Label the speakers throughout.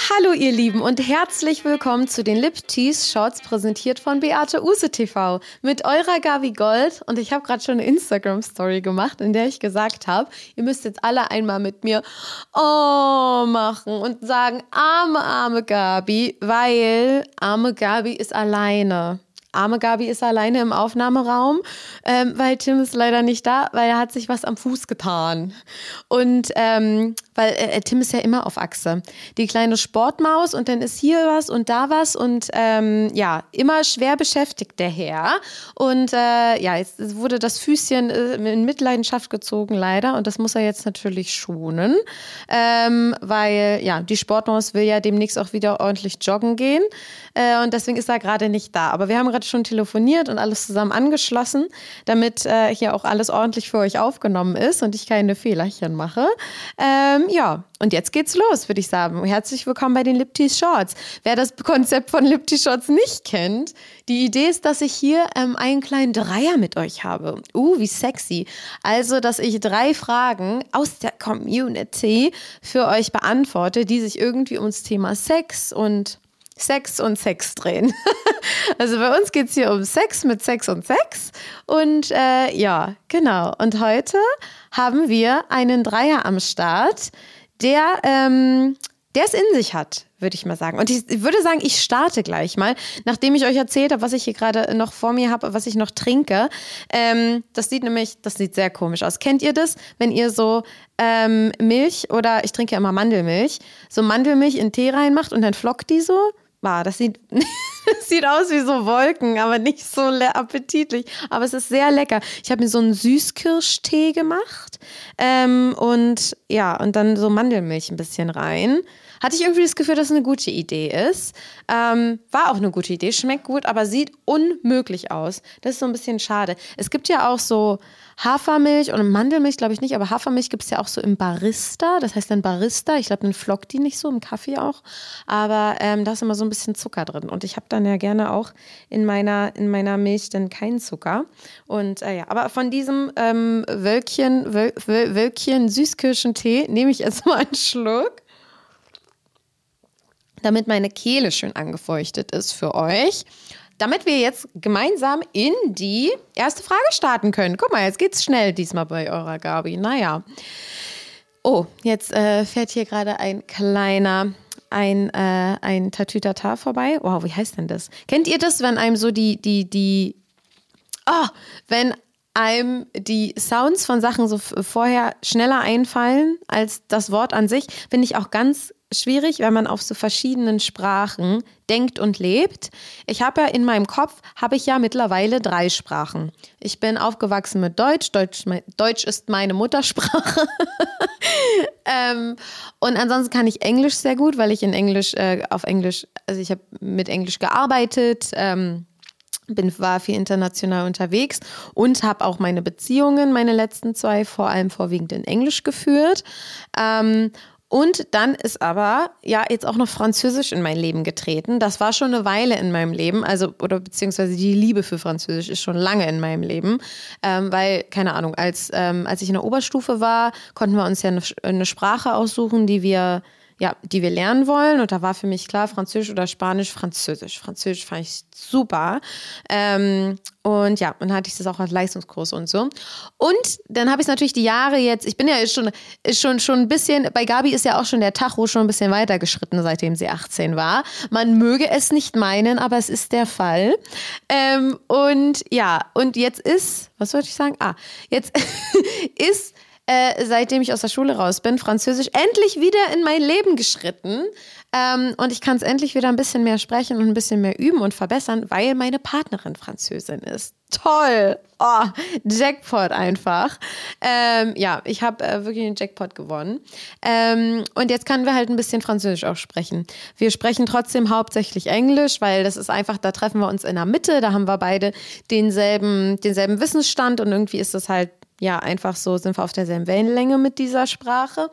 Speaker 1: Hallo ihr Lieben und herzlich willkommen zu den Lip Tease Shorts, präsentiert von Beate Uhse TV mit eurer Gabi Gold. Und ich habe gerade schon eine Instagram-Story gemacht, in der ich gesagt habe, ihr müsst jetzt alle einmal mit mir oh machen und sagen, arme Gabi, weil arme Gabi ist alleine. Arme Gabi ist alleine im Aufnahmeraum, weil Tim ist leider nicht da, weil er hat sich was am Fuß getan. Und weil Tim ist ja immer auf Achse. Die kleine Sportmaus und dann ist hier was und da was und immer schwer beschäftigt der Herr. Und jetzt wurde das Füßchen in Mitleidenschaft gezogen leider und das muss er jetzt natürlich schonen, weil die Sportmaus will ja demnächst auch wieder ordentlich joggen gehen und deswegen ist er gerade nicht da. Aber wir haben gerade schon telefoniert und alles zusammen angeschlossen, damit hier auch alles ordentlich für euch aufgenommen ist und ich keine Fehlerchen mache. Und jetzt geht's los, würde ich sagen. Herzlich willkommen bei den Lip Tease Shorts. Wer das Konzept von Lip Tease Shorts nicht kennt, die Idee ist, dass ich hier einen kleinen Dreier mit euch habe. Wie sexy. Also, dass ich 3 Fragen aus der Community für euch beantworte, die sich irgendwie ums Thema Sex und Sex drehen. Also bei uns geht es hier um Sex mit Sex und Sex. Und genau. Und heute haben wir einen Dreier am Start, der es in sich hat, würde ich mal sagen. Und ich würde sagen, ich starte gleich mal, nachdem ich euch erzählt habe, was ich hier gerade noch vor mir habe, was ich noch trinke. Das sieht sehr komisch aus. Kennt ihr das, wenn ihr so Milch oder ich trinke ja immer Mandelmilch, so Mandelmilch in Tee reinmacht und dann flockt die so? Das sieht aus wie so Wolken, aber nicht so appetitlich. Aber es ist sehr lecker. Ich habe mir so einen Süßkirschtee gemacht und dann so Mandelmilch ein bisschen rein. Hatte ich irgendwie das Gefühl, dass es eine gute Idee ist. War auch eine gute Idee, schmeckt gut, aber sieht unmöglich aus. Das ist so ein bisschen schade. Es gibt ja auch so Hafermilch und Mandelmilch, glaube ich nicht, aber Hafermilch gibt es ja auch so im Barista. Das heißt dann Barista. Ich glaube, dann flockt die nicht so, im Kaffee auch. Aber da ist immer so ein bisschen Zucker drin. Und ich habe dann ja gerne auch in meiner Milch dann keinen Zucker. Und aber von diesem Wölkchen Süßkirschentee nehme ich jetzt mal einen Schluck, damit meine Kehle schön angefeuchtet ist für euch. Damit wir jetzt gemeinsam in die erste Frage starten können. Guck mal, jetzt geht's schnell diesmal bei eurer Gabi. Naja. Jetzt fährt hier gerade ein Tatütata vorbei. Wow, wie heißt denn das? Kennt ihr das, wenn einem so wenn einem die Sounds von Sachen so vorher schneller einfallen als das Wort an sich, finde ich auch ganz schwierig, wenn man auf so verschiedenen Sprachen denkt und lebt. Ich habe ja in meinem Kopf, mittlerweile 3 Sprachen. Ich bin aufgewachsen mit Deutsch. Deutsch ist meine Muttersprache. Und ansonsten kann ich Englisch sehr gut, weil ich ich habe mit Englisch gearbeitet, war viel international unterwegs und habe auch meine Beziehungen, meine letzten 2, vor allem vorwiegend in Englisch geführt. Und dann ist aber jetzt auch noch Französisch in mein Leben getreten. Das war schon eine Weile in meinem Leben, beziehungsweise die Liebe für Französisch ist schon lange in meinem Leben, weil, keine Ahnung, als ich in der Oberstufe war, konnten wir uns ja eine Sprache aussuchen, die wir lernen wollen. Und da war für mich klar, Französisch oder Spanisch, Französisch. Französisch fand ich super. Und dann hatte ich das auch als Leistungskurs und so. Und dann habe ich es natürlich die Jahre jetzt, ich bin ja schon ein bisschen, bei Gabi ist ja auch schon der Tacho schon ein bisschen weiter geschritten, seitdem sie 18 war. Man möge es nicht meinen, aber es ist der Fall. Und jetzt ist, was wollte ich sagen? Jetzt ist seitdem ich aus der Schule raus bin, Französisch endlich wieder in mein Leben geschritten. Und ich kann es endlich wieder ein bisschen mehr sprechen und ein bisschen mehr üben und verbessern, weil meine Partnerin Französin ist. Toll! Jackpot einfach. Ich habe wirklich einen Jackpot gewonnen. Und jetzt können wir halt ein bisschen Französisch auch sprechen. Wir sprechen trotzdem hauptsächlich Englisch, weil das ist einfach, da treffen wir uns in der Mitte, da haben wir beide denselben Wissensstand und irgendwie ist das halt einfach so, sind wir auf derselben Wellenlänge mit dieser Sprache.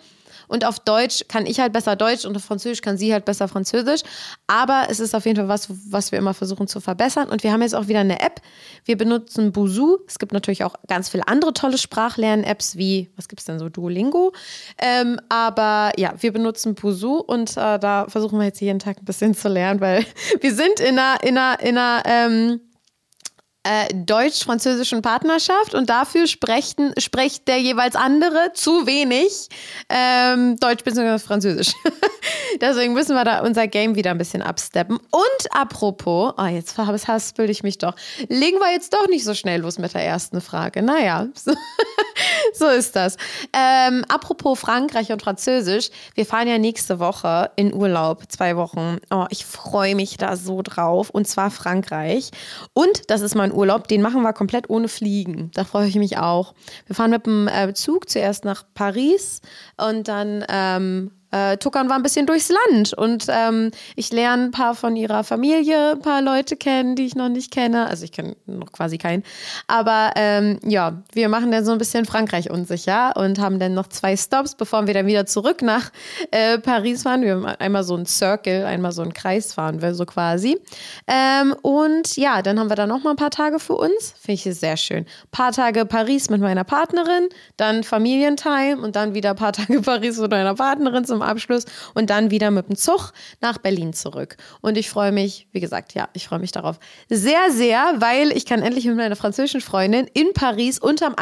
Speaker 1: Und auf Deutsch kann ich halt besser Deutsch und auf Französisch kann sie halt besser Französisch. Aber es ist auf jeden Fall was wir immer versuchen zu verbessern. Und wir haben jetzt auch wieder eine App. Wir benutzen Busuu. Es gibt natürlich auch ganz viele andere tolle Sprachlern-Apps wie, was gibt es denn so, Duolingo. Aber ja, wir benutzen Busuu und da versuchen wir jetzt jeden Tag ein bisschen zu lernen, weil wir sind in einer deutsch-französischen Partnerschaft und dafür spricht der jeweils andere zu wenig Deutsch bzw. Französisch. Deswegen müssen wir da unser Game wieder ein bisschen absteppen. Und apropos, jetzt haspel ich mich doch, legen wir jetzt doch nicht so schnell los mit der ersten Frage. Naja, so ist das. Apropos Frankreich und Französisch, wir fahren ja nächste Woche in Urlaub, 2 Wochen. Oh, ich freue mich da so drauf und zwar Frankreich. Und das ist mein Urlaub, den machen wir komplett ohne Fliegen. Da freue ich mich auch. Wir fahren mit dem Zug zuerst nach Paris und dann tuckern wir ein bisschen durchs Land und ich lerne ein paar von ihrer Familie, ein paar Leute kennen, die ich noch nicht kenne. Also ich kenne noch quasi keinen. Aber ja, wir machen dann so ein bisschen Frankreich unsicher und haben dann noch 2 Stops, bevor wir dann wieder zurück nach Paris fahren. Wir haben einmal so einen Circle, einmal so einen Kreis fahren wir so quasi. Und ja, dann haben wir da noch mal ein paar Tage für uns. Finde ich sehr schön. Ein paar Tage Paris mit meiner Partnerin, dann Familientime und dann wieder ein paar Tage Paris mit meiner Partnerin zum Abschluss und dann wieder mit dem Zug nach Berlin zurück. Und ich freue mich, wie gesagt, ja, ich freue mich darauf sehr, sehr, weil ich kann endlich mit meiner französischen Freundin in Paris unterm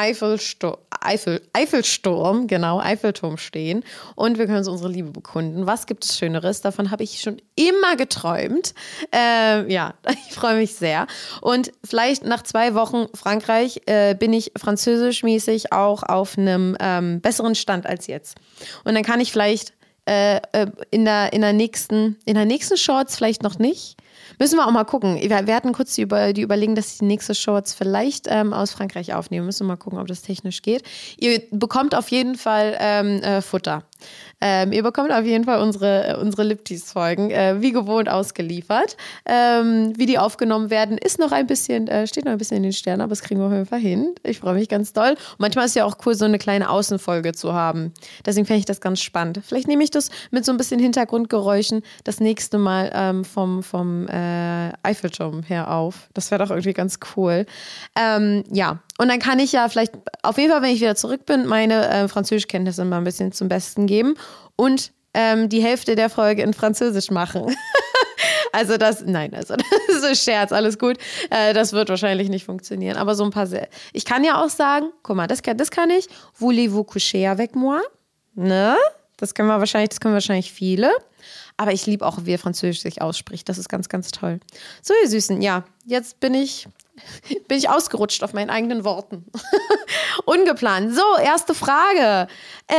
Speaker 1: Eiffelturm stehen und wir können uns unsere Liebe bekunden. Was gibt es Schöneres? Davon habe ich schon immer geträumt. Ja, ich freue mich sehr. Und vielleicht nach 2 Wochen Frankreich bin ich französischmäßig auch auf einem besseren Stand als jetzt. Und dann kann ich vielleicht in der nächsten Shorts vielleicht noch nicht. Müssen wir auch mal gucken. Wir hatten kurz die Überlegung, dass ich die nächste Shorts vielleicht aus Frankreich aufnehme. Müssen wir mal gucken, ob das technisch geht. Ihr bekommt auf jeden Fall Futter. Ihr bekommt auf jeden Fall unsere Liptease-Folgen wie gewohnt ausgeliefert. Wie die aufgenommen werden, steht noch ein bisschen in den Sternen, aber das kriegen wir auf jeden Fall hin. Ich freue mich ganz doll. Und manchmal ist ja auch cool, so eine kleine Außenfolge zu haben. Deswegen fände ich das ganz spannend. Vielleicht nehme ich das mit so ein bisschen Hintergrundgeräuschen das nächste Mal vom Eiffelturm her auf. Das wäre doch irgendwie ganz cool. Ja, und dann kann ich ja vielleicht, auf jeden Fall, wenn ich wieder zurück bin, meine Französischkenntnisse mal ein bisschen zum Besten geben und die Hälfte der Folge in Französisch machen. Also das ist ein Scherz, alles gut. Das wird wahrscheinlich nicht funktionieren, aber so ein paar ich kann ja auch sagen, guck mal, das kann ich. Voulez-vous coucher avec moi? Ne? Das können wahrscheinlich viele. Aber ich liebe auch, wie er Französisch sich ausspricht. Das ist ganz, ganz toll. So, ihr Süßen, ja, jetzt bin ich ausgerutscht auf meinen eigenen Worten. Ungeplant. So, erste Frage.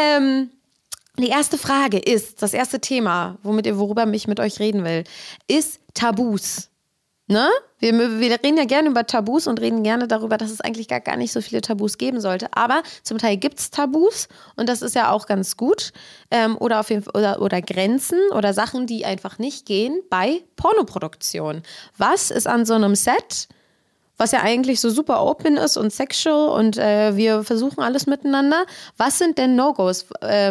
Speaker 1: Die erste Frage ist, das erste Thema, worüber ich mit euch reden will, ist Tabus. Ne? Wir reden ja gerne über Tabus und reden gerne darüber, dass es eigentlich gar nicht so viele Tabus geben sollte. Aber zum Teil gibt es Tabus und das ist ja auch ganz gut. Oder auf jeden Fall, oder Grenzen oder Sachen, die einfach nicht gehen bei Pornoproduktion. Was ist an so einem Set, was ja eigentlich so super open ist und sexual und wir versuchen alles miteinander. Was sind denn No-Gos?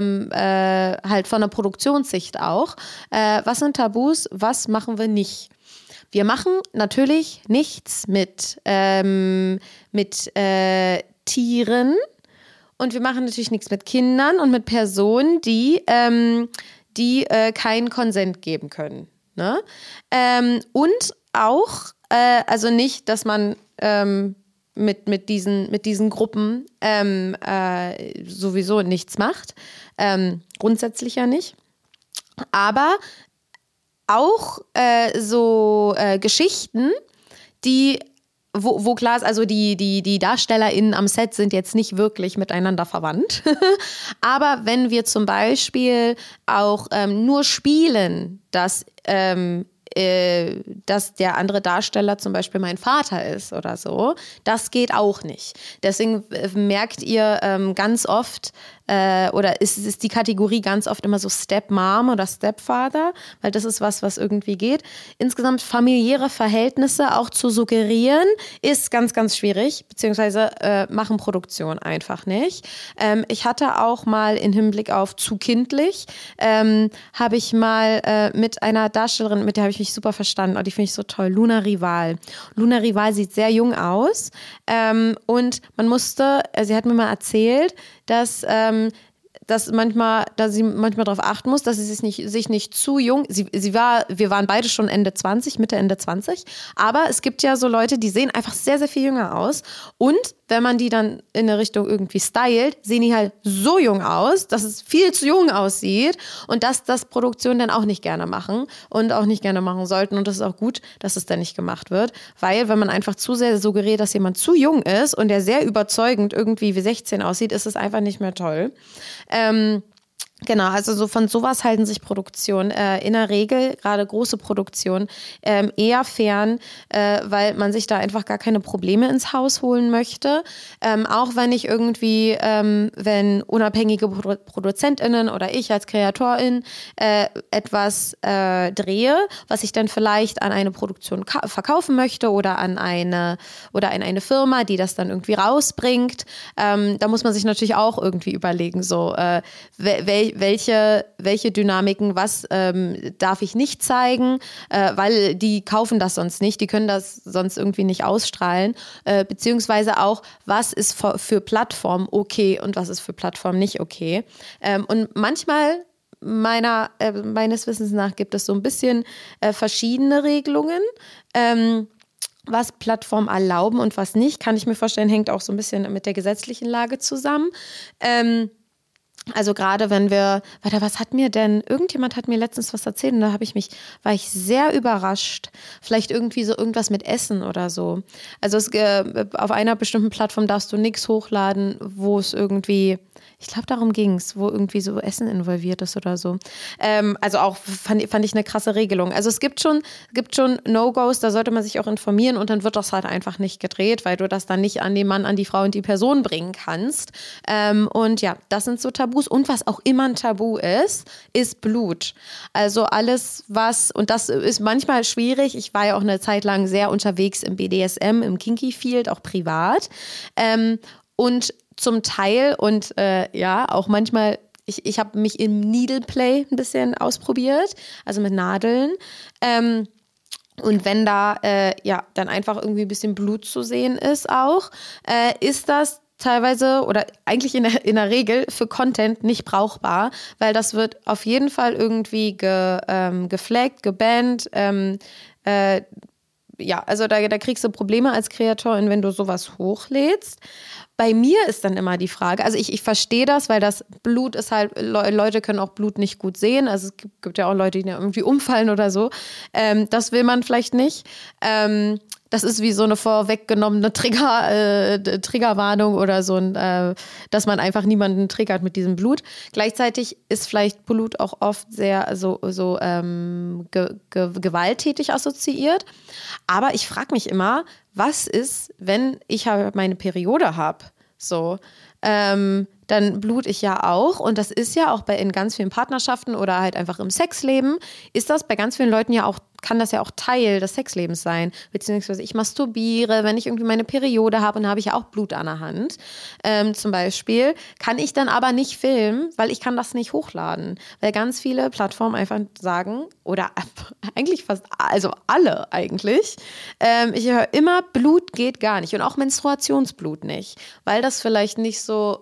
Speaker 1: Halt von der Produktionssicht auch. Was sind Tabus? Was machen wir nicht? Wir machen natürlich nichts mit Tieren und wir machen natürlich nichts mit Kindern und mit Personen, die keinen Konsent geben können. Ne? Und auch, also nicht, dass man mit diesen Gruppen sowieso nichts macht, grundsätzlich ja nicht, aber auch so Geschichten, wo klar ist, also die DarstellerInnen am Set sind jetzt nicht wirklich miteinander verwandt. Aber wenn wir zum Beispiel auch nur spielen, dass der andere Darsteller zum Beispiel mein Vater ist oder so, das geht auch nicht. Deswegen merkt ihr ganz oft oder ist die Kategorie ganz oft immer so Stepmom oder Stepfather, weil das ist was irgendwie geht. Insgesamt familiäre Verhältnisse auch zu suggerieren, ist ganz, ganz schwierig, beziehungsweise machen Produktion einfach nicht. Ich hatte auch mal in Hinblick auf zu kindlich, habe ich mal mit einer Darstellerin, mit der habe ich mich super verstanden, die finde ich so toll, Luna Rival. Luna Rival sieht sehr jung aus und sie hat mir mal erzählt, dass sie manchmal darauf achten muss, dass sie sich nicht zu jung, wir waren beide schon Ende 20, Mitte, Ende 20, aber es gibt ja so Leute, die sehen einfach sehr, sehr viel jünger aus und wenn man die dann in eine Richtung irgendwie stylt, sehen die halt so jung aus, dass es viel zu jung aussieht und dass das Produktionen dann auch nicht gerne machen und auch nicht gerne machen sollten und das ist auch gut, dass es dann nicht gemacht wird, weil wenn man einfach zu sehr suggeriert, dass jemand zu jung ist und der sehr überzeugend irgendwie wie 16 aussieht, ist es einfach nicht mehr toll. Genau, also so von sowas halten sich Produktionen in der Regel, gerade große Produktionen, eher fern, weil man sich da einfach gar keine Probleme ins Haus holen möchte. Auch wenn ich irgendwie, wenn unabhängige ProduzentInnen oder ich als Kreatorin etwas drehe, was ich dann vielleicht an eine Produktion verkaufen möchte oder an eine Firma, die das dann irgendwie rausbringt, da muss man sich natürlich auch irgendwie überlegen, so welche Dynamiken, was darf ich nicht zeigen, weil die kaufen das sonst nicht, die können das sonst irgendwie nicht ausstrahlen, beziehungsweise auch, was ist für Plattformen okay und was ist für Plattformen nicht okay. Und manchmal meines Wissens nach gibt es so ein bisschen verschiedene Regelungen, was Plattformen erlauben und was nicht, kann ich mir vorstellen, hängt auch so ein bisschen mit der gesetzlichen Lage zusammen. Also gerade wenn irgendjemand hat mir letztens was erzählt und da war ich sehr überrascht. Vielleicht irgendwie so irgendwas mit Essen oder so. Also auf einer bestimmten Plattform darfst du nichts hochladen, wo es irgendwie, ich glaube darum ging es, wo irgendwie so Essen involviert ist oder so. Also auch fand ich eine krasse Regelung. Also es gibt schon No-Gos, da sollte man sich auch informieren und dann wird das halt einfach nicht gedreht, weil du das dann nicht an den Mann, an die Frau und die Person bringen kannst. Und ja, das sind so Tabus. Und was auch immer ein Tabu ist Blut. Also alles und das ist manchmal schwierig. Ich war ja auch eine Zeit lang sehr unterwegs im BDSM, im Kinky Field, auch privat. Und zum Teil und auch manchmal, ich habe mich im Needle Play ein bisschen ausprobiert, also mit Nadeln. Und wenn da dann einfach irgendwie ein bisschen Blut zu sehen ist auch, ist das teilweise oder eigentlich in der Regel für Content nicht brauchbar, weil das wird auf jeden Fall irgendwie geflaggt, gebannt. Also da kriegst du Probleme als Kreatorin, wenn du sowas hochlädst. Bei mir ist dann immer die Frage, also ich verstehe das, weil das Blut ist halt, Leute können auch Blut nicht gut sehen, also es gibt ja auch Leute, die irgendwie umfallen oder so. Das will man vielleicht nicht. Das ist wie so eine vorweggenommene Triggerwarnung oder so, dass man einfach niemanden triggert mit diesem Blut. Gleichzeitig ist vielleicht Blut auch oft sehr gewalttätig assoziiert. Aber ich frage mich immer, was ist, wenn ich meine Periode habe? So, dann blute ich ja auch und das ist ja auch in ganz vielen Partnerschaften oder halt einfach im Sexleben, ist das bei ganz vielen Leuten ja auch, kann das ja auch Teil des Sexlebens sein, beziehungsweise ich masturbiere, wenn ich irgendwie meine Periode habe und dann habe ich ja auch Blut an der Hand, zum Beispiel, kann ich dann aber nicht filmen, weil ich kann das nicht hochladen, weil ganz viele Plattformen einfach sagen, oder eigentlich fast, also alle eigentlich, ich höre immer, Blut geht gar nicht und auch Menstruationsblut nicht, weil das vielleicht nicht so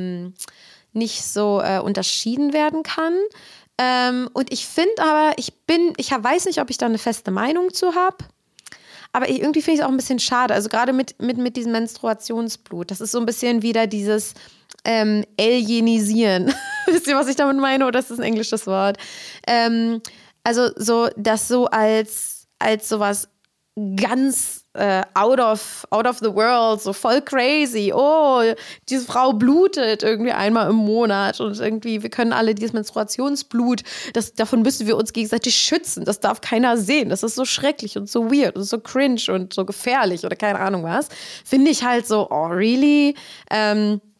Speaker 1: unterschieden werden kann. Und ich finde aber, ich weiß nicht, ob ich da eine feste Meinung zu habe, aber irgendwie finde ich es auch ein bisschen schade. Also gerade mit diesem Menstruationsblut, das ist so ein bisschen wieder dieses Alienisieren. Wisst ihr, was ich damit meine? Oder ist das ein englisches Wort? Also so, das so als sowas ganz out of the world, so voll crazy. Oh, diese Frau blutet irgendwie einmal im Monat und irgendwie, wir können alle dieses Menstruationsblut, davon müssen wir uns gegenseitig schützen. Das darf keiner sehen. Das ist so schrecklich und so weird und so cringe und so gefährlich oder keine Ahnung was. Finde ich halt so, oh, really?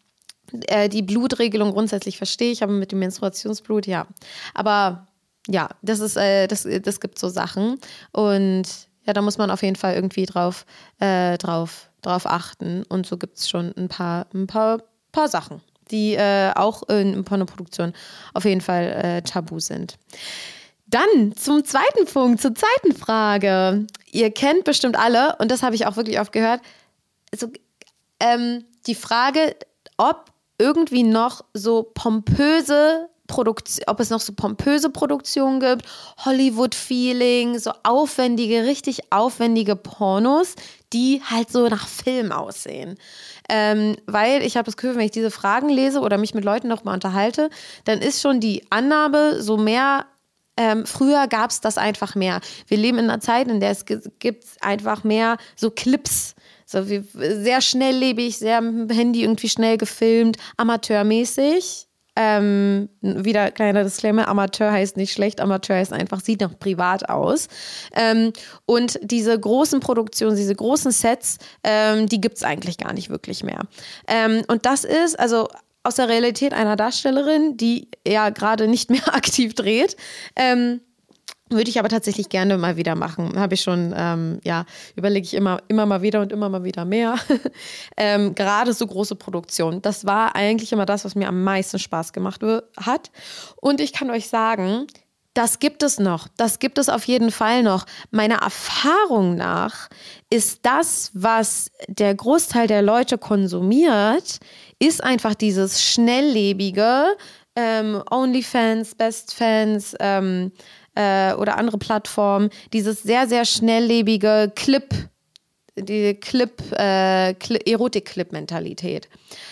Speaker 1: Die Blutregelung grundsätzlich verstehe ich, aber mit dem Menstruationsblut, ja. Aber ja, das gibt so Sachen. Und ja, da muss man auf jeden Fall irgendwie drauf achten. Und so gibt es schon ein paar Sachen, die auch in Pornoproduktion auf jeden Fall tabu sind. Dann zum zweiten Punkt, zur zweiten Frage. Ihr kennt bestimmt alle, und das habe ich auch wirklich oft gehört, also, die Frage, ob irgendwie noch so pompöse Produktionen gibt, Hollywood-Feeling, so richtig aufwendige Pornos, die halt so nach Film aussehen. Weil ich habe das Gefühl, wenn ich diese Fragen lese oder mich mit Leuten noch mal unterhalte, dann ist schon die Annahme so mehr, früher gab es das einfach mehr. Wir leben in einer Zeit, in der es gibt einfach mehr so Clips, so wie sehr schnelllebig, sehr mit dem Handy irgendwie schnell gefilmt, amateurmäßig. Wieder kleiner Disclaimer, Amateur heißt nicht schlecht, Amateur heißt einfach, sieht noch privat aus. Und diese großen Produktionen, diese großen Sets, die gibt es eigentlich gar nicht wirklich mehr. Und das ist, also aus der Realität einer Darstellerin, die ja gerade nicht mehr aktiv dreht, würde ich aber tatsächlich gerne mal wieder machen. Habe ich schon, überlege ich immer mal wieder und immer mal wieder mehr. Gerade so große Produktionen. Das war eigentlich immer das, was mir am meisten Spaß gemacht hat. Und ich kann euch sagen, das gibt es noch. Das gibt es auf jeden Fall noch. Meiner Erfahrung nach ist das, was der Großteil der Leute konsumiert, ist einfach dieses schnelllebige, OnlyFans, BestFans, oder andere Plattformen, dieses sehr, sehr schnelllebige Erotik-Clip-Mentalität.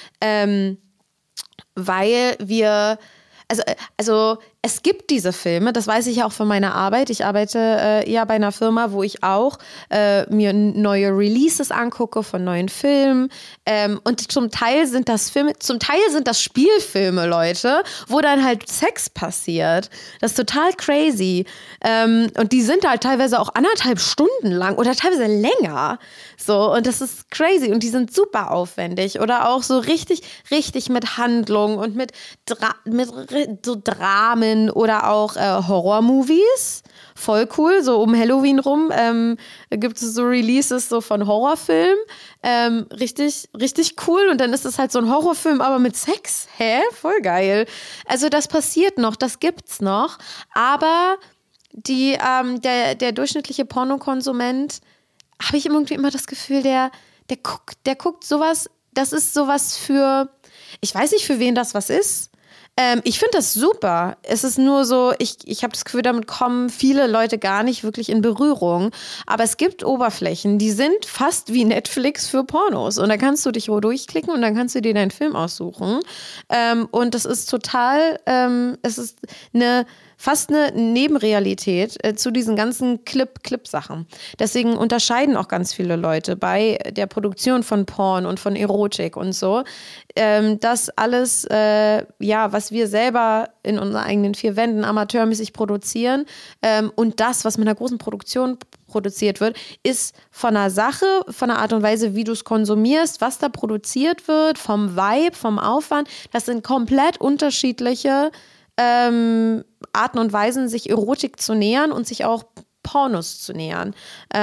Speaker 1: Weil wir, also es gibt diese Filme, das weiß ich ja auch von meiner Arbeit. Ich arbeite ja bei einer Firma, wo ich auch mir neue Releases angucke von neuen Filmen. Und zum Teil sind das Filme, zum Teil sind das Spielfilme, Leute, wo dann halt Sex passiert. Das ist total crazy. Und die sind halt teilweise auch 1,5 Stunden lang oder teilweise länger. So, und das ist crazy. Und die sind super aufwendig. Oder auch so richtig mit Handlung und mit so Dramen oder auch Horror-Movies. Voll cool, so um Halloween rum gibt es so Releases so von Horrorfilmen. Richtig cool. Und dann ist es halt so ein Horrorfilm, aber mit Sex. Hä? Voll geil. Also das passiert noch, das gibt's noch. Aber der durchschnittliche Pornokonsument, habe ich irgendwie immer das Gefühl, der guckt sowas, das ist sowas für, ich weiß nicht, für wen das was ist. Ich finde das super. Es ist nur so, ich habe das Gefühl, damit kommen viele Leute gar nicht wirklich in Berührung. Aber es gibt Oberflächen, die sind fast wie Netflix für Pornos. Und da kannst du dich durchklicken und dann kannst du dir deinen Film aussuchen. Und das ist total, es ist fast eine Nebenrealität zu diesen ganzen Clip-Sachen. Deswegen unterscheiden auch ganz viele Leute bei der Produktion von Porn und von Erotik und so, das alles, was wir selber in unseren eigenen 4 Wänden amateurmäßig produzieren, und das, was mit einer großen Produktion produziert wird, ist von der Sache, von der Art und Weise, wie du es konsumierst, was da produziert wird, vom Vibe, vom Aufwand, das sind komplett unterschiedliche Arten und Weisen, sich Erotik zu nähern und sich auch Pornos zu nähern.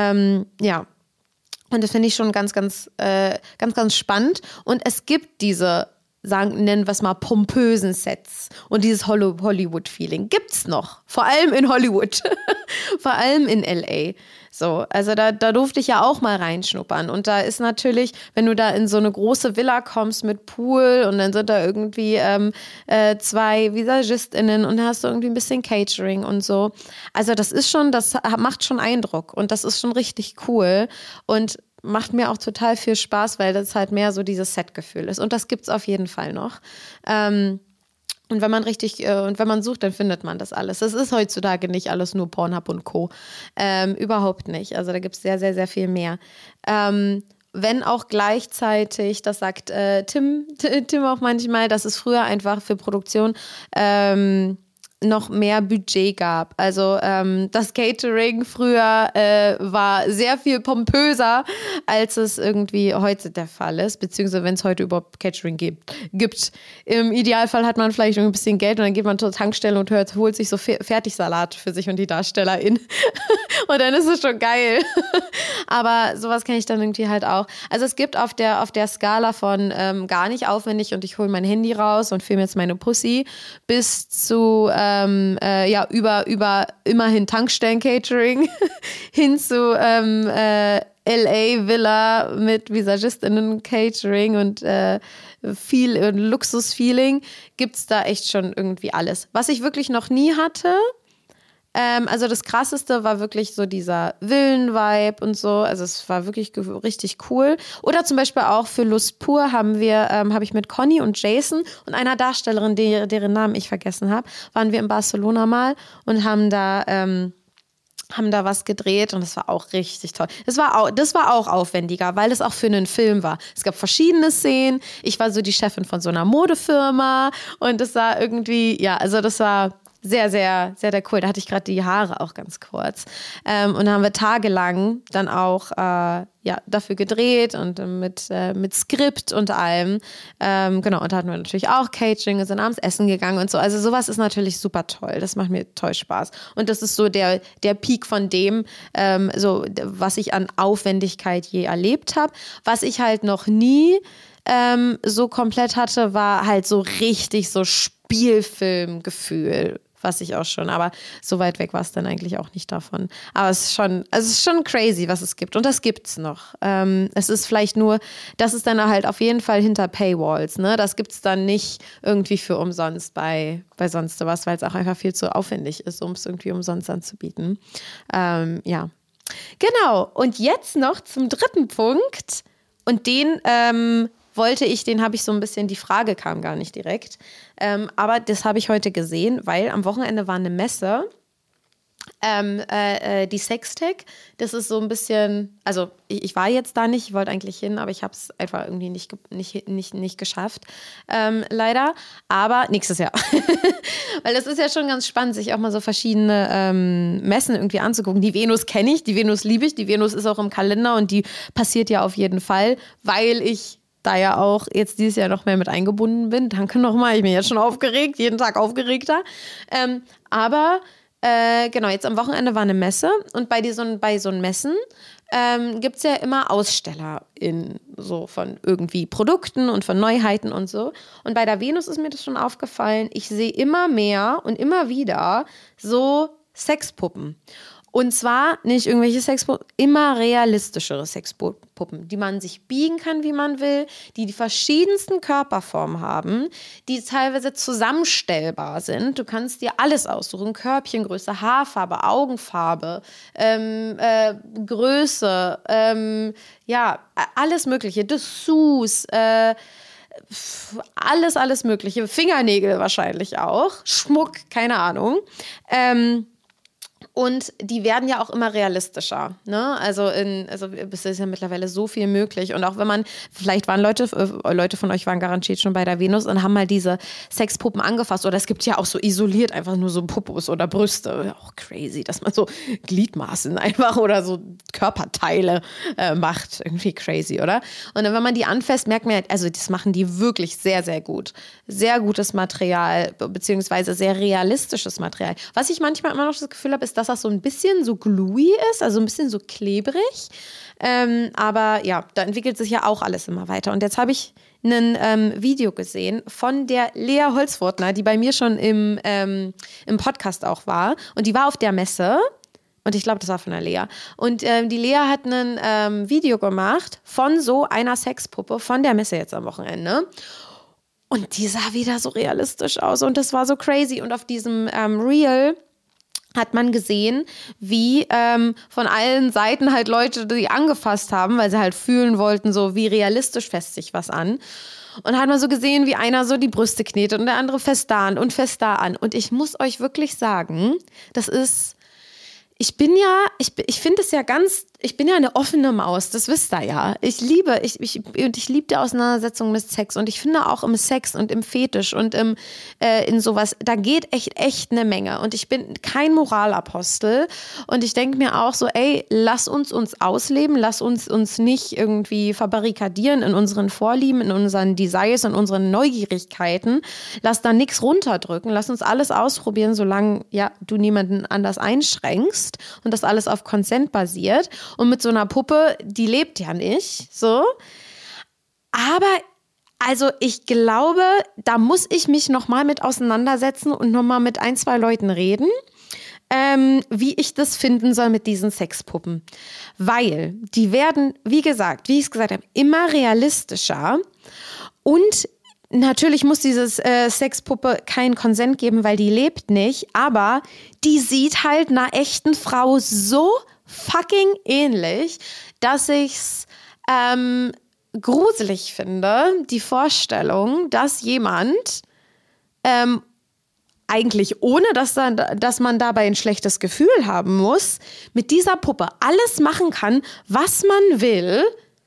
Speaker 1: Und das finde ich schon ganz spannend. Und es gibt diese, nennen wir es mal, pompösen Sets und dieses Hollywood-Feeling gibt's noch. Vor allem in Hollywood. Vor allem in L.A. So, also da durfte ich ja auch mal reinschnuppern. Und da ist natürlich, wenn du da in so eine große Villa kommst mit Pool und dann sind da irgendwie 2 VisagistInnen und dann hast du irgendwie ein bisschen Catering und so. Also das macht schon Eindruck und das ist schon richtig cool und macht mir auch total viel Spaß, weil das halt mehr so dieses Set-Gefühl ist. Und das gibt's auf jeden Fall noch. Und wenn man sucht, dann findet man das alles. Es ist heutzutage nicht alles nur Pornhub und Co. Überhaupt nicht. Also da gibt es sehr, sehr, sehr viel mehr. Wenn auch gleichzeitig, das sagt Tim auch manchmal, dass es früher einfach für Produktion noch mehr Budget gab. Also das Catering früher war sehr viel pompöser, als es irgendwie heute der Fall ist, beziehungsweise wenn es heute überhaupt Catering gibt. Im Idealfall hat man vielleicht ein bisschen Geld und dann geht man zur Tankstelle und holt sich so Fertigsalat für sich und die DarstellerInnen. Und dann ist es schon geil. Aber sowas kenne ich dann irgendwie halt auch. Also es gibt auf der Skala von gar nicht aufwendig und ich hole mein Handy raus und filme jetzt meine Pussy bis zu über immerhin Tankstellen-Catering hin zu LA-Villa mit VisagistInnen-Catering und viel Luxus-Feeling, gibt es da echt schon irgendwie alles. Was ich wirklich noch nie hatte, also das Krasseste war wirklich so dieser Villen-Vibe und so. Also es war wirklich richtig cool. Oder zum Beispiel auch für Lust pur habe ich mit Conny und Jason und einer Darstellerin, deren Namen ich vergessen habe, waren wir in Barcelona mal und haben da was gedreht und das war auch richtig toll. Das war auch aufwendiger, weil es auch für einen Film war. Es gab verschiedene Szenen. Ich war so die Chefin von so einer Modefirma und das war irgendwie, ja, also das war sehr, sehr, sehr, sehr cool. Da hatte ich gerade die Haare auch ganz kurz. Und da haben wir tagelang dann auch dafür gedreht und mit Skript und allem. Genau, und da hatten wir natürlich auch Catering, wir sind abends essen gegangen und so. Also sowas ist natürlich super toll. Das macht mir toll Spaß. Und das ist so der Peak von dem, was ich an Aufwendigkeit je erlebt habe. Was ich halt noch nie so komplett hatte, war halt so richtig so Spielfilmgefühl. Was ich auch schon, aber so weit weg war es dann eigentlich auch nicht davon. Aber es ist schon crazy, was es gibt. Und das gibt's noch. Es ist vielleicht nur, das ist dann halt auf jeden Fall hinter Paywalls, ne? Das gibt's dann nicht irgendwie für umsonst bei sonst was, weil es auch einfach viel zu aufwendig ist, um es irgendwie umsonst anzubieten. Ja. Genau. Und jetzt noch zum dritten Punkt. Und den habe ich so ein bisschen, die Frage kam gar nicht direkt, aber das habe ich heute gesehen, weil am Wochenende war eine Messe, die Sextech, das ist so ein bisschen, also ich war jetzt da nicht, ich wollte eigentlich hin, aber ich habe es einfach irgendwie nicht geschafft, leider, aber nächstes Jahr, weil das ist ja schon ganz spannend, sich auch mal so verschiedene Messen irgendwie anzugucken. Die Venus kenne ich, die Venus liebe ich, die Venus ist auch im Kalender und die passiert ja auf jeden Fall, weil ich da ja auch jetzt dieses Jahr noch mehr mit eingebunden bin. Danke nochmal, ich bin jetzt schon aufgeregt, jeden Tag aufgeregter. Aber genau, jetzt am Wochenende war eine Messe und bei so Messen gibt es ja immer Aussteller so von irgendwie Produkten und von Neuheiten und so. Und bei der Venus ist mir das schon aufgefallen, ich sehe immer mehr und immer wieder so Sexpuppen. Und zwar nicht irgendwelche Sexpuppen, immer realistischere Sexpuppen, die man sich biegen kann, wie man will, die verschiedensten Körperformen haben, die teilweise zusammenstellbar sind. Du kannst dir alles aussuchen, Körbchengröße, Haarfarbe, Augenfarbe, Größe, alles Mögliche, Dessous, alles Mögliche, Fingernägel wahrscheinlich auch, Schmuck, keine Ahnung. Und die werden ja auch immer realistischer, ne? Also es ist ja mittlerweile so viel möglich. Und auch wenn man, vielleicht waren Leute von euch waren garantiert schon bei der Venus und haben mal diese Sexpuppen angefasst. Oder es gibt ja auch so isoliert einfach nur so Popos oder Brüste. Auch crazy, dass man so Gliedmaßen einfach oder so Körperteile macht. Irgendwie crazy, oder? Und dann, wenn man die anfasst, merkt man, also das machen die wirklich sehr, sehr gut. Sehr gutes Material, beziehungsweise sehr realistisches Material. Was ich manchmal immer noch das Gefühl habe, ist, dass das so ein bisschen so gluey ist, also ein bisschen so klebrig. Aber ja, da entwickelt sich ja auch alles immer weiter. Und jetzt habe ich ein Video gesehen von der Lea Holzfurtner, die bei mir schon im Podcast auch war. Und die war auf der Messe. Und ich glaube, das war von der Lea. Und die Lea hat ein Video gemacht von so einer Sexpuppe von der Messe jetzt am Wochenende. Und die sah wieder so realistisch aus. Und das war so crazy. Und auf diesem Reel hat man gesehen, wie von allen Seiten halt Leute die angefasst haben, weil sie halt fühlen wollten, so wie realistisch fasst sich was an. Und hat man so gesehen, wie einer so die Brüste knetet und der andere fest da an und fest da an. Und ich muss euch wirklich sagen, das ist, ich finde es ja ganz ich bin ja eine offene Maus, das wisst ihr ja. Ich liebe die Auseinandersetzung mit Sex und ich finde auch im Sex und im Fetisch und in sowas, da geht echt eine Menge und ich bin kein Moralapostel und ich denke mir auch so, ey, lass uns ausleben, lass uns nicht irgendwie verbarrikadieren in unseren Vorlieben, in unseren Desires, in unseren Neugierigkeiten, lass da nichts runterdrücken, lass uns alles ausprobieren, solange ja du niemanden anders einschränkst und das alles auf Konsent basiert. Und mit so einer Puppe, die lebt ja nicht, so. Aber, also ich glaube, da muss ich mich nochmal mit auseinandersetzen und nochmal mit 1, 2 Leuten reden, wie ich das finden soll mit diesen Sexpuppen. Weil die werden, wie ich es gesagt habe, immer realistischer und natürlich muss diese Sexpuppe keinen Konsent geben, weil die lebt nicht, aber die sieht halt einer echten Frau so fucking ähnlich, dass ich's gruselig finde, die Vorstellung, dass jemand eigentlich ohne, dass man dabei ein schlechtes Gefühl haben muss, mit dieser Puppe alles machen kann, was man will,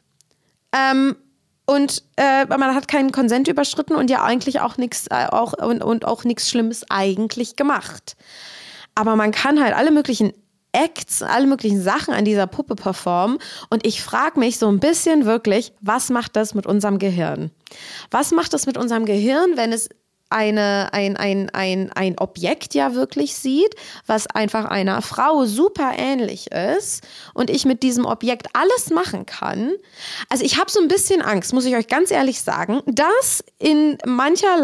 Speaker 1: und man hat keinen Konsent überschritten und ja eigentlich auch nichts auch nichts Schlimmes eigentlich gemacht. Aber man kann halt alle möglichen Acts, alle möglichen Sachen an dieser Puppe performen. Und ich frage mich so ein bisschen wirklich, was macht das mit unserem Gehirn? Was macht das mit unserem Gehirn, wenn es ein Objekt ja wirklich sieht, was einfach einer Frau super ähnlich ist und ich mit diesem Objekt alles machen kann. Also ich habe so ein bisschen Angst, muss ich euch ganz ehrlich sagen, dass in mancher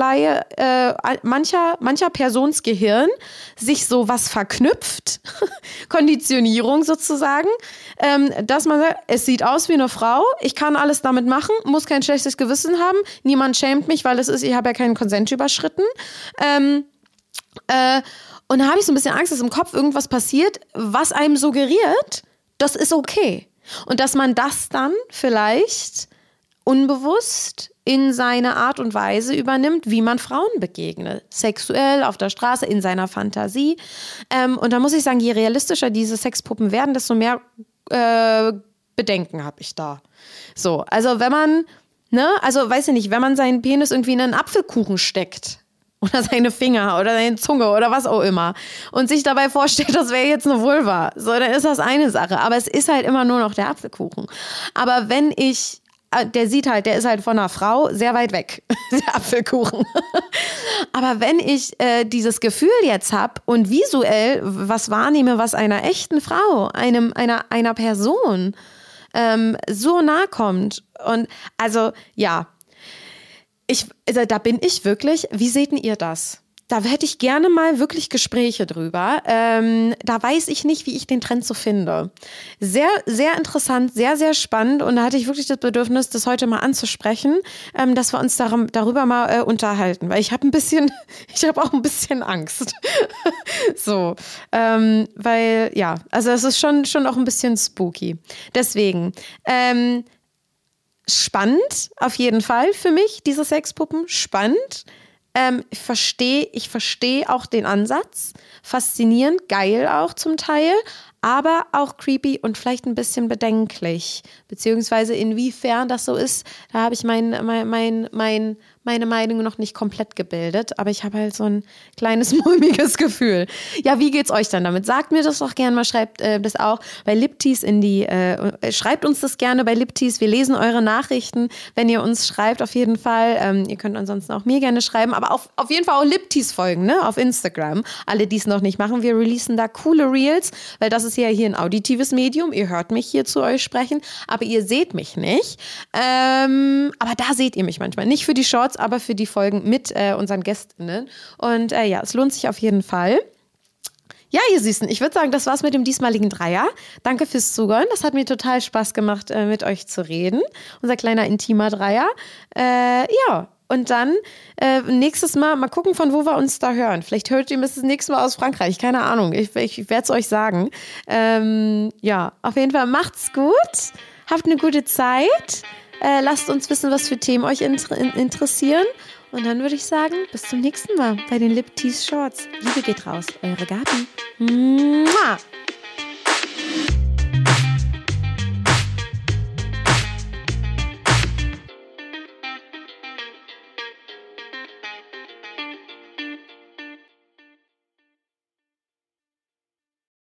Speaker 1: Persons Gehirn sich sowas verknüpft, Konditionierung sozusagen, dass man sagt, es sieht aus wie eine Frau, ich kann alles damit machen, muss kein schlechtes Gewissen haben, niemand schämt mich, weil ich habe ja keinen Konsent überschritten. Und da habe ich so ein bisschen Angst, dass im Kopf irgendwas passiert, was einem suggeriert, das ist okay. Und dass man das dann vielleicht unbewusst in seine Art und Weise übernimmt, wie man Frauen begegnet. Sexuell, auf der Straße, in seiner Fantasie. Und da muss ich sagen, je realistischer diese Sexpuppen werden, desto mehr Bedenken habe ich da. So, also wenn man weiß ich nicht, wenn man seinen Penis irgendwie in einen Apfelkuchen steckt oder seine Finger oder seine Zunge oder was auch immer und sich dabei vorstellt, das wäre jetzt eine Vulva, so, dann ist das eine Sache. Aber es ist halt immer nur noch der Apfelkuchen. Aber wenn der ist halt von einer Frau sehr weit weg, der Apfelkuchen. Aber wenn ich dieses Gefühl jetzt habe und visuell was wahrnehme, was einer echten Frau, einer Person so nahe kommt. Und also, ja, da bin ich wirklich, wie seht denn ihr das? Da hätte ich gerne mal wirklich Gespräche drüber. Da weiß ich nicht, wie ich den Trend so finde. Sehr, sehr interessant, sehr, sehr spannend. Und da hatte ich wirklich das Bedürfnis, das heute mal anzusprechen, dass wir uns darüber mal unterhalten. Weil ich habe auch ein bisschen Angst. So, weil, ja, also es ist schon auch ein bisschen spooky. Deswegen, spannend auf jeden Fall für mich, diese Sexpuppen, spannend. Ich verstehe auch den Ansatz. Faszinierend, geil auch zum Teil, aber auch creepy und vielleicht ein bisschen bedenklich. Beziehungsweise inwiefern das so ist, da habe ich meine Meinung noch nicht komplett gebildet, aber ich habe halt so ein kleines mulmiges Gefühl. Ja, wie geht's euch dann damit? Sagt mir das doch gerne mal, schreibt das auch bei Liptease schreibt uns das gerne bei Liptease. Wir lesen eure Nachrichten, wenn ihr uns schreibt, auf jeden Fall. Ihr könnt ansonsten auch mir gerne schreiben, aber auf jeden Fall auch Liptease folgen, ne, auf Instagram. Alle, die es noch nicht machen, wir releasen da coole Reels, weil das ist ja hier ein auditives Medium. Ihr hört mich hier zu euch sprechen, aber ihr seht mich nicht. Aber da seht ihr mich manchmal. Nicht für die Shorts, aber für die Folgen mit unseren Gästinnen. Und ja, es lohnt sich auf jeden Fall. Ja, ihr Süßen, ich würde sagen, das war's mit dem diesmaligen Dreier. Danke fürs Zuhören. Das hat mir total Spaß gemacht, mit euch zu reden. Unser kleiner intimer Dreier. Ja, und dann nächstes Mal gucken, von wo wir uns da hören. Vielleicht hört ihr mich das nächste Mal aus Frankreich. Keine Ahnung. Ich werde es euch sagen. Ja, auf jeden Fall macht's gut. Habt eine gute Zeit. Lasst uns wissen, was für Themen euch interessieren. Und dann würde ich sagen, bis zum nächsten Mal bei den Liptease Shorts. Liebe geht raus, eure Gabi.